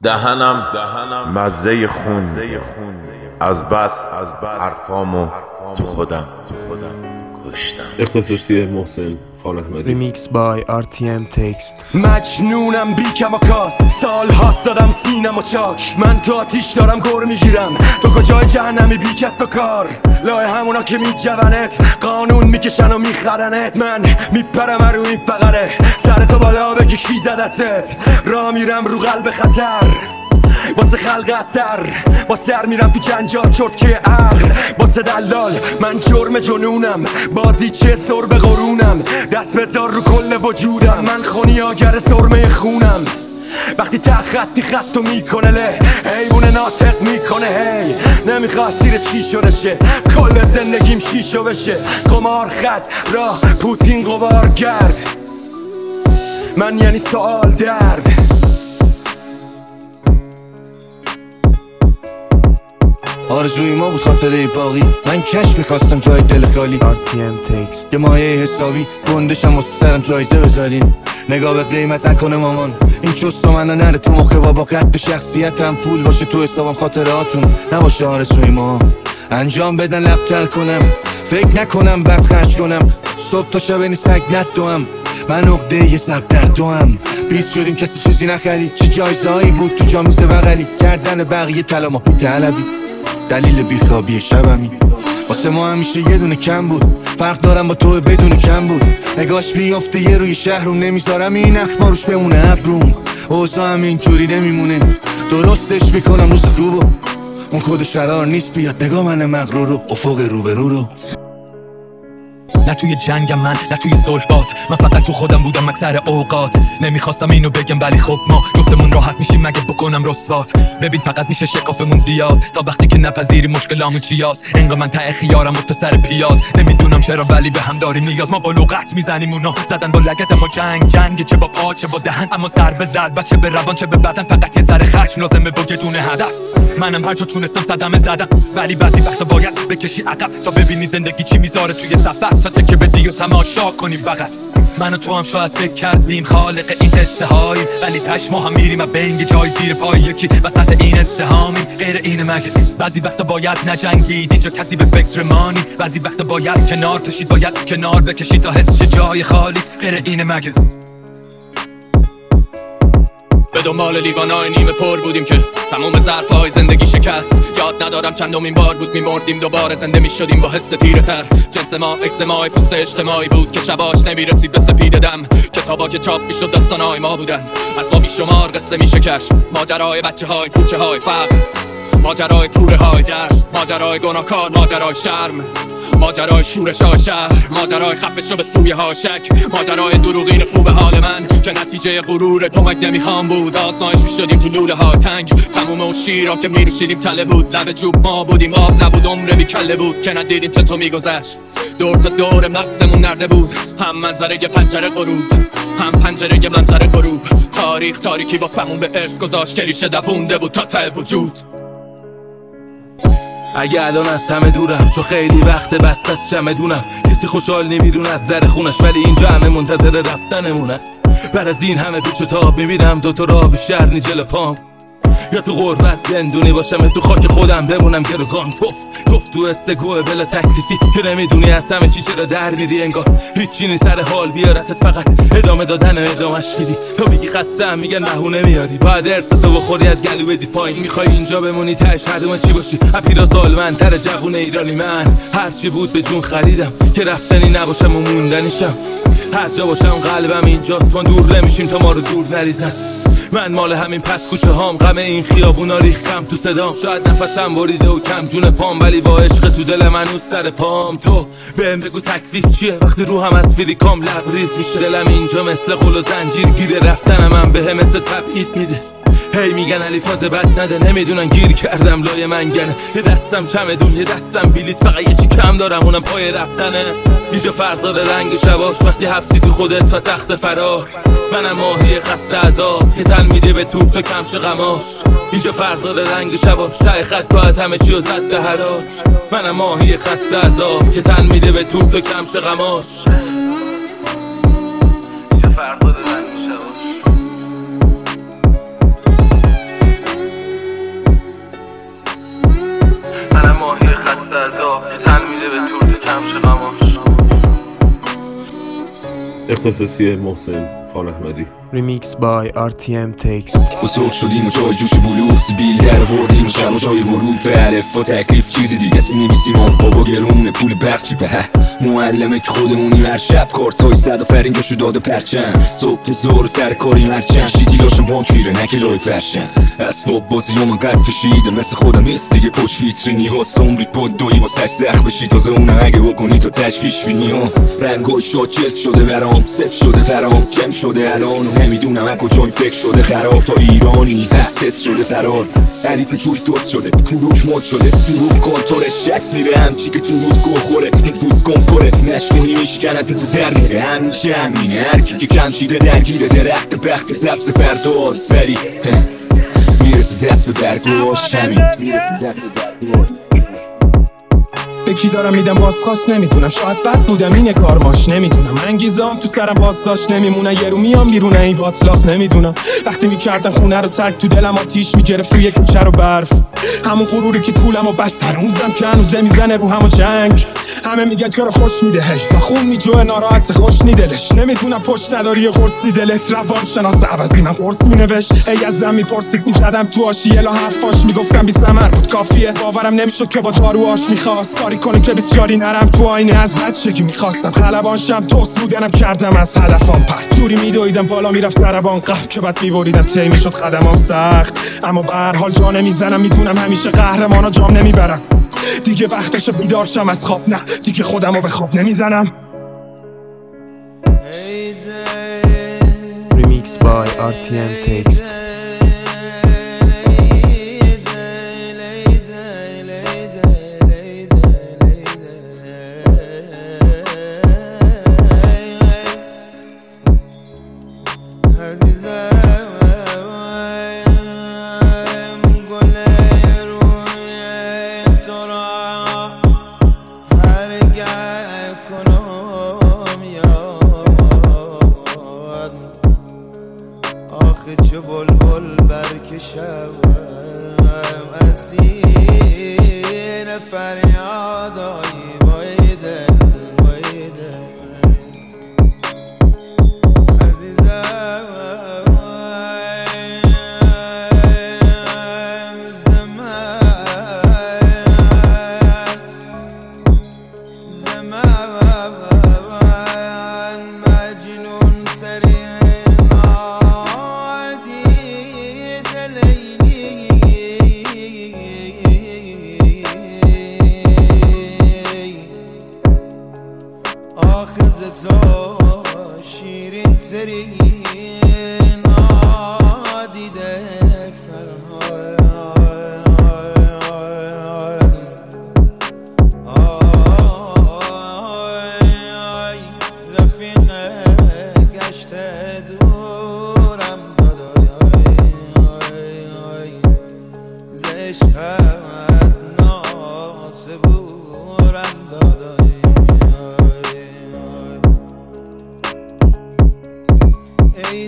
دهنم مزه خون از بس حرفامو تو خودم کشتم. اختصاصی محسن خان احمدی. Remix by RTM Text. مجنونم بی کم و کاست، سال هاست دادم سینم و چاک. من تو آتیش دارم گر میگیرم، تو کجای جهنمی بی کس و کار. لای همونا که میجونت قانون میکشن و میخرنت. من میپرم رو این فقره، سر تو بالا بگی کی زدتت. راه میرم رو قلب خطر واسه خلق اثر، با سر میرم تو جنجال چرتکه عقل. واسه دلال من جرم جنونم، بازی چه سر به قرونم. دست بذار رو کل وجودم، من خونیاگر سرمه خونم. وقتی خطی خطو میکنه له، حیوان ناطق میکنه هی. نمیخواد سیر چی شده شه، کل زندگیم شیشو بشه. قمار خط راه پوتین قبار گرد، من یعنی سوال درد. آرزوی ما بود خاطره باقی، من کش میخواستم جای دل خالی. RTM Text. یه مایه حسابی گندشم واسه سرم جایزه بذارین. نگاه به قیمت نکنه مامان، این چست و منو نره تو مخه بابا. قد شخصیتم پول باشه تو حسابم، خاطراتون نباشه آرزوی ما. انجام بدن لفتر کنم، فکر نکنم بد خرج کنم. صبح تا شب این سگ ندوم، من عقده یه سب در دوم. 20 شدیم کسی چیزی نخرید، چه جایزه هایی بود تو جا میزه بغلی. گردن بقیه طلا ما بی طلبی، دلیل بیخوابی شبمی. واسه ما همیشه یه دونه کم بود، فرق دارم با تو بدون کم بود. نگاش میافته یه روی شهرم، نمیذارم این اخما روش بمونه ابروم. اوضاع هم اینجوری نمیمونه، درستش میکنم روز خوبو. اون خودش قرار نیست بیاد، نگاه من مغرور رو افق روبرو رو. نه توی جنگم من، نه توی صلحات، من فقط تو خودم بودم اکثر اوقات. نمیخواستم اینو بگم ولی خب ما جفتمون راحت میشیم مگه بکنم رسوات. ببین فقط میشه شکافمون زیاد، تا وقتی که نپذیری مشکلامون چیاست. انگار من ته خیارم و تو سر پیاز، نمیدونم چرا ولی به هم داریم نیاز. ما با لغت میزنیم اونا زدن با لگت، اما جنگ چه با پا چه با دهن. اما سر به زد بس چه به روان چه به بدن، فقط یه ذره خشم لازمه با یه دونه هدف. منم هر جا تونستم صدمه زدم، ولی بعضی وقتا باید بکشی عقب تا ببینی زندگی چی میذاره توی سفر. تا تکه بدی و تماشا کنی فقط. من و تو هم شاید فکر کردیم خالق این قصه هاییم، ولی تش ما هم میریم و بین یه جای زیر پای یکی وسط این ازدهامیم. غیر اینه مگه؟ بعضی وقتا باید نجنگید اینجا کسی به فکر مانی. بعضی وقتا باید کنار کشید، باید کنار بکشید تا حس شه جای خالیت. غیر اینه مگه؟ به دنبال لیوانای نیمه پر بودیم که تمام ظرفهای زندگی شکست. یاد ندارم چندمین بار بود میمردیم دوباره زنده میشدیم با حس تیره تر. جنس ما اکزمای پوست اجتماعی بود که شباش نمیرسید به سپیده دم. کتابا که چاپ میشد داستانهای ما بودن، از ما بیشمار قصه میشه کشف. ماجرای بچه های کوچه های فقر، ماجرای کوره های درد، ماجرای گناهکار، ماجرای شرم، ماجرای شورش های شهر، ماجرای خفه شو به سوی هاشک، ماجرای دروغین خوب حال من که نتیجه غرور کمک نمیخوام بود. آزمایش میشدیم تو لوله های تنگ، تموم اون شیرا که میروشیدیم تله بود. لب جوب ما بودیم آب نبود، عمر بی کله بود که ندیدیم چه تو میگذشت. دور تا دور مغزمون نرده بود، هم منظره پنجره غروب، هم پنجره منظره غروب. تاریخ تاریکی واسمون به ارث گذاشت که ریشه دوونده بود تا ته وجود. اگه الان از همه دورم چون خیلی وقت بست از چمدونم. کسی خوشحال نمیدون از در خونش، ولی اینجا همه منتظر رفتنمونن. بر از این همه پیچ و تاب میبینم دوتا راه بیشتر نی جلو پام. یا تو غربت زندونی باشم، تو خاک خودم بمونم گروگان. توف تو استگوه بلا تکلیفی که نمیدونی از همه چی چرا در میری. انگار هیچی نی سر حال بیارتت، فقط ادامه دادن و ادامش میدی. تو میگی خستم میگن بهونه میاری، باید ارثتو بخوری از گلو بدی پایین. میخوای اینجا بمونی تهش هردومه چی باشی؟ اپیرا سالمندتر جوون ایرانی. من هرچی بود به جون خریدم که رفتنی نباشم و موندنیشم. هر جا باشم قلبم اینجاست، ما دور نمیشیم تا ما رو دور نریزن. من مال همین پس کوچه هام، غم این خیابونا ریختم تو صدام. شاید نفسم بریده و کم جون پام، ولی با عشق تو دل من اون سر پام. تو بهم بگو تکلیف چیه وقتی روحم از فیلیکام لبریز میشه. دلم اینجا مثل قل و زنجیر گیره، رفتنم هم بهم مثل تبعید میده. هی میگن علی فاز بد نده، نمیدونن گیر کردم لای منگنه. یه دستم چمدون یه دستم بلیت، فقط یه چی کم دارم اونم پای رفتنه. اینجا فرق داره رنگ شباش، وقتی حبسی تو خودت و سخت فرار. منم ماهی خسته عذاب که تن میده به توپ تا کمش غماش. اینجا فرق داره رنگ شباش، ته خط باید همه چی رو زد به حراج. منم ماهی خسته عذاب که تن میده به توپ تا کمش غماش. اینجا فرق داره رنگ شباش. اختصاصی محسن خان احمدی. Remix by RTM Text. بزرگ شدیم و جای جوش بلوغ سیبیل در وردیم و شب و جای ورود فعرف و تکلیف چیزی دیگه است می‌نویسیم و بابا گرونه پول برچی به معلمه که خودمونیم هر شب کارتای صد و فرین جاشو داده پرچم صبح زور سر کاریم هرچند شیتیلاشم بانک میره نکلای فرشن اسباب بازی هم قد کشیده مثل خودم نیست دیگه پشت ویترینی ها سمری پاد دوی واسش زخ بشی تازه اونه اگه بکنی تا تشویش بینی ها رنگای شاکرت شده برام صفر شده برام جمع شده الان و نمیدونم از کجای فکر شده خراب تا ایرانی تست شده فرار علیف جوی دوست شده کروک ماد شده دروب کانتورش شکس میره همچی که تو رود گل خوره دیفوز کن کره نشکنی میشکنت تو در میره همیشه همینه هرکی که کم چیده درگیره درخت بخت سبز فرداست ولی میرسه دست به برگاش همین به کی دارم میدم بازخواست نمیدونم شاید بد بودم این کارماش نمیدونم انگیزام تو سرم بازداشت نمیمونه یه رو میام بیرونه این باطلاق نمیدونم وقتی میکردم خونه رو ترک تو دلم آتیش میگرفت روی کوچه رو برف همون غروری که کولم و بس هنوزم که هنوزه میزنه رو هم و جنگ همه میگن چرا خوش میده هی و خون میجوه ناراحت خوش نیدلش نمیدونم پشت نداری قرصی دلت روان شناس عوضی من قرص مینوشت ای از زن میپرسید میزدم تو آشیه لا حرفاش میگفتم بی ثمر بود کافیه باورم نمیشد که با تاروهاش میخواست کاری کنه که بسیاری نرم تو آینه از بچگی میخواستم خلبان شم توست بودنم کردم از هدفم پرت جوری میدویدم بالا میرفت سربان قف که بعد میبریدم طی میشد قدمام سخت اما به هر حال جا نمیزنم میدونم همیشه قهرمانا جام نمیبرم دیگه وقتش بیدار شم از خواب نه دیگه خودمو به خواب نمیزنم Remix by RTM Text. چه بلبل برکشم اسیر فریادایی وای دل وای دل عزیزم زمان مجنون ترین آخز تو شیرین ترین نادیده فرهاد رفیق گشته دورم دادای زشقت ناسبورم دادای ای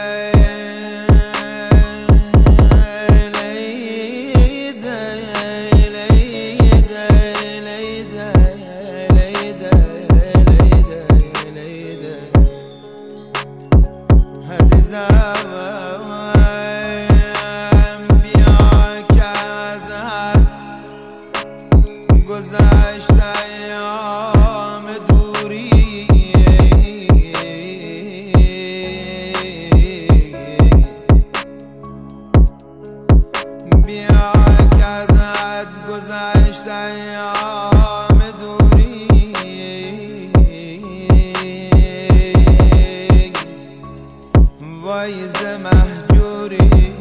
وایز محجوری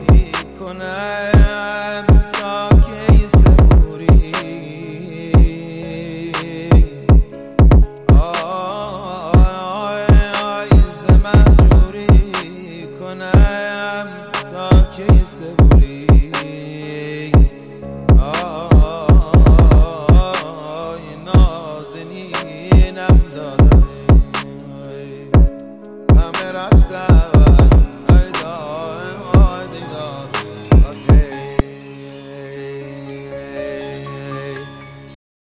کنم تا کی صبوری وایز محجوری کنم تا کی صبوری